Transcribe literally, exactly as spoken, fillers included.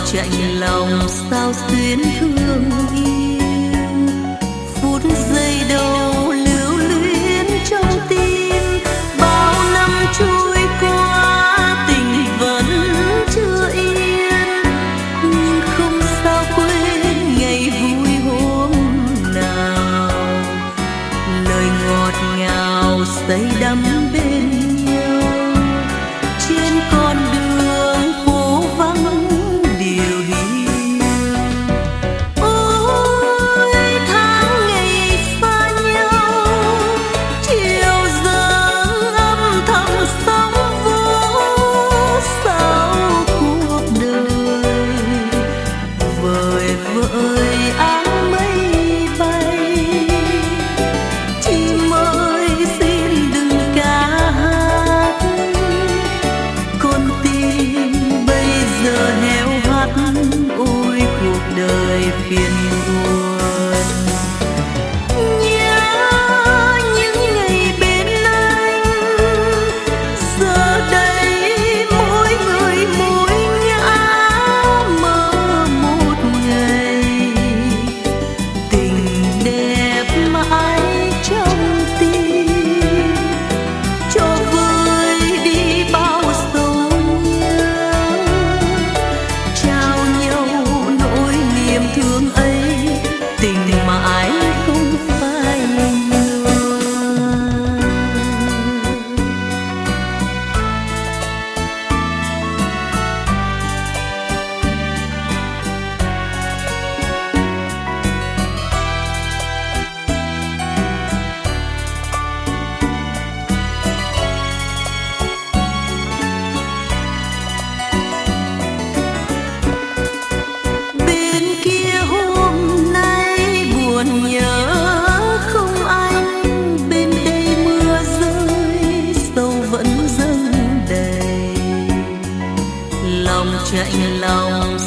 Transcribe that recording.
chạnh lòng sao xuyến thương yêu, phút giây đầu lưu luyến trong tim. Bao năm trôi qua tình vẫn chưa yên, nhưng không sao quên ngày vui hôm nào. Lời ngọt ngào say đắm bên nhau trên con đường phố vắng điều hiu. Ôi tháng ngày xa nhau, chiều dâng âm thầm sóng vỗ sao cuộc đời. Vời vợi áng mây bay, chim ơi xin đừng ca hát. Con tim bây giờ héo hắt, ôi cuộc đời phiền buồn. Nhớ những ngày bên anh, giờ đây mỗi người mỗi ngã mơ một ngày. Tình đẹp mãi trong tim, cho vơi đi bao sầu nhớ. Trao nhau nỗi niềm thương ấy, tình mãi không phai nhòa. Bên kia hôm nay buồn nhớ không anh, bên đây mưa rơi sâu vẫn dâng đầy. Lòng chạnh lòng